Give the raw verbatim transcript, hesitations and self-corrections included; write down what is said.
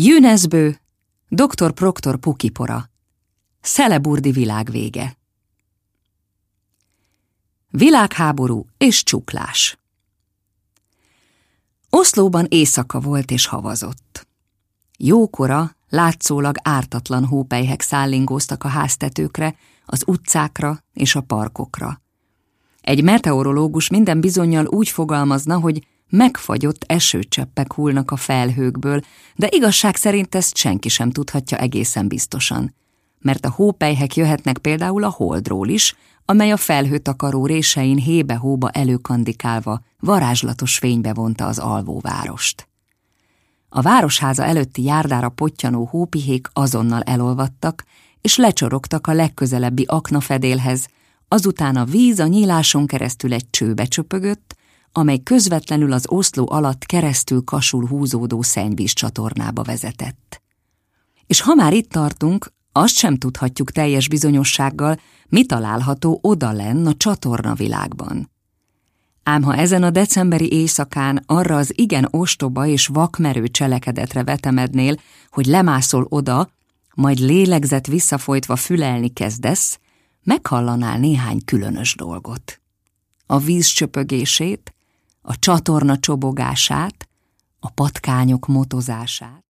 Jünesbő, doktor Proktor Pukipora. Szeleburdi világvége. Világháború és csuklás. Oszlóban éjszaka volt és havazott. Jókora, látszólag ártatlan hópelyhek szállingóztak a háztetőkre, az utcákra és a parkokra. Egy meteorológus minden bizonnyal úgy fogalmazna, hogy megfagyott esőcseppek hullnak a felhőkből, de igazság szerint ezt senki sem tudhatja egészen biztosan, mert a hópelyhek jöhetnek például a holdról is, amely a felhőtakaró résein hébe-hóba előkandikálva varázslatos fénybe vonta az alvóvárost. A városháza előtti járdára pottyanó hópihék azonnal elolvadtak, és lecsorogtak a legközelebbi aknafedélhez, azután a víz a nyíláson keresztül egy csőbe csöpögött, amely közvetlenül az oszló alatt keresztül kasul húzódó szennyvíz csatornába vezetett. És ha már itt tartunk, azt sem tudhatjuk teljes bizonyossággal, mi található odalenn a csatornavilágban. Ám ha ezen a decemberi éjszakán arra az igen ostoba és vakmerő cselekedetre vetemednél, hogy lemászol oda, majd lélegzet visszafolytva fülelni kezdesz, meghallanál néhány különös dolgot. A víz csöpögését, a csatorna csobogását, a patkányok motozását.